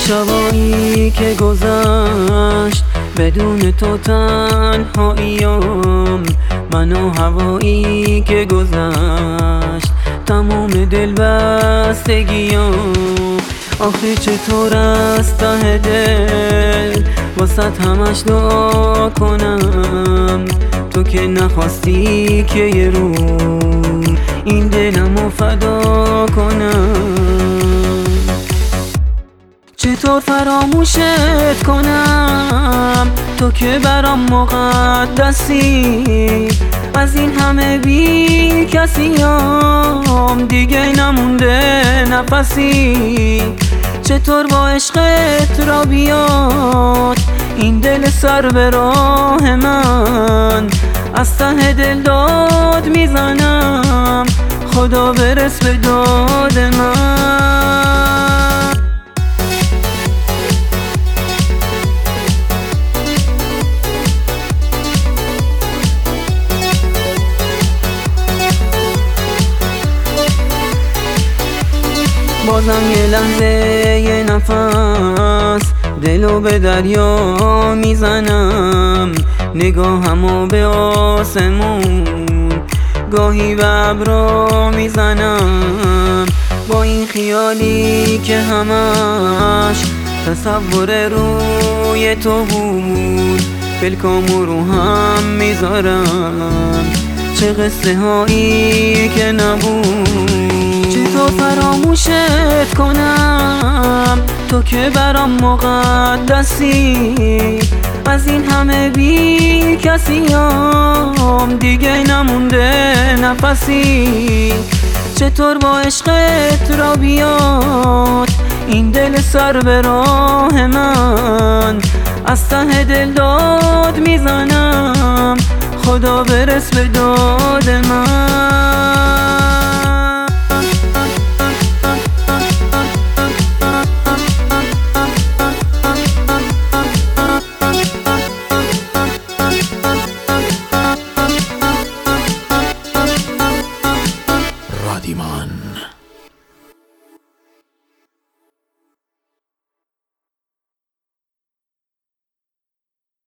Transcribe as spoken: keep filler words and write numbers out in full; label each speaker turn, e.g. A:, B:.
A: شبایی که گذشت بدون تو تنهاییم، من و هوایی که گذشت تموم دل بستگیم. آخه چطور از ته دل واسط همش دعا کنم، تو که نخواستی که یه رو این دلمو فدا کنم. چطور فراموشت کنم تو که برام مقدسی، از این همه بی کسیم دیگه نمونده نفسی. چطور با عشقت را بیاد این دل سر به راه من، از ته دل داد میزنم خدا برس به داد من. بازم یه لحظه یه نفس دلو به دریا میزنم، نگاهمو به آسمون گاهی به ابرا میزنم. با این خیالی که همش تصور روی تو بود، پلکامو رو هم میذارم چه قصه هایی که نبود. چطور فراموشت کنم تو که برام مقدسی، از این همه بی کسیم دیگه نمونده نفسی. چطور با عشقت را بیاد این دل سر به راه من، از ته دل داد میزنم خدا برس به داد من.